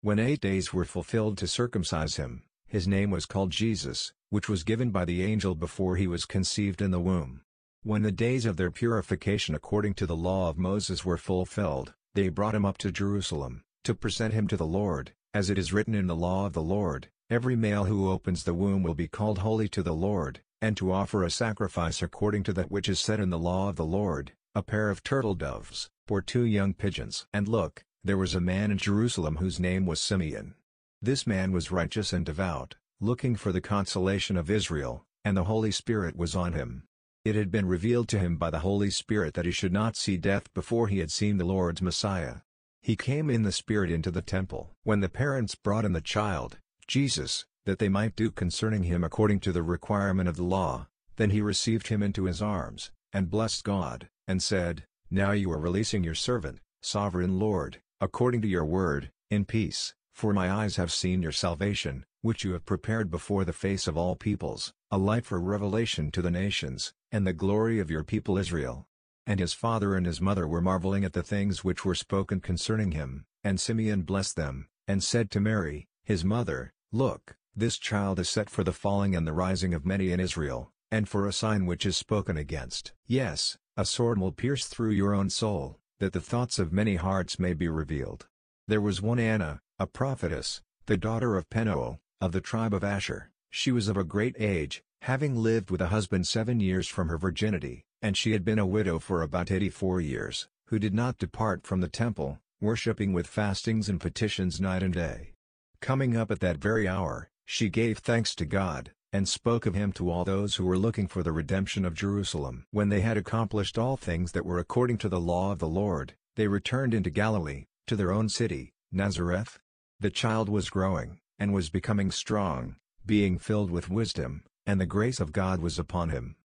When 8 days were fulfilled to circumcise him, his name was called Jesus, which was given by the angel before he was conceived in the womb. When the days of their purification according to the law of Moses were fulfilled, they brought him up to Jerusalem, to present him to the Lord, as it is written in the law of the Lord, "Every male who opens the womb will be called holy to the Lord," and to offer a sacrifice according to that which is said in the law of the Lord, a pair of turtle doves, or 2 young pigeons. And look, there was a man in Jerusalem whose name was Simeon. This man was righteous and devout, looking for the consolation of Israel, and the Holy Spirit was on him. It had been revealed to him by the Holy Spirit that he should not see death before he had seen the Lord's Messiah. He came in the Spirit into the temple. When the parents brought in the child, Jesus, that they might do concerning him according to the requirement of the law, then he received him into his arms, and blessed God, and said, "Now you are releasing your servant, sovereign Lord, according to your word, in peace, for my eyes have seen your salvation, which you have prepared before the face of all peoples, a light for revelation to the nations, and the glory of your people Israel." And his father and his mother were marveling at the things which were spoken concerning him, and Simeon blessed them, and said to Mary, his mother, "Look, this child is set for the falling and the rising of many in Israel, and for a sign which is spoken against. Yes, a sword will pierce through your own soul, that the thoughts of many hearts may be revealed." There was one Anna, a prophetess, the daughter of Penuel, of the tribe of Asher. She was of a great age, having lived with a husband 7 years from her virginity, and she had been a widow for about 84 years, who did not depart from the temple, worshipping with fastings and petitions night and day. Coming up at that very hour, she gave thanks to God, and spoke of him to all those who were looking for the redemption of Jerusalem. When they had accomplished all things that were according to the law of the Lord, they returned into Galilee, to their own city, Nazareth. The child was growing, and was becoming strong, being filled with wisdom, and the grace of God was upon him.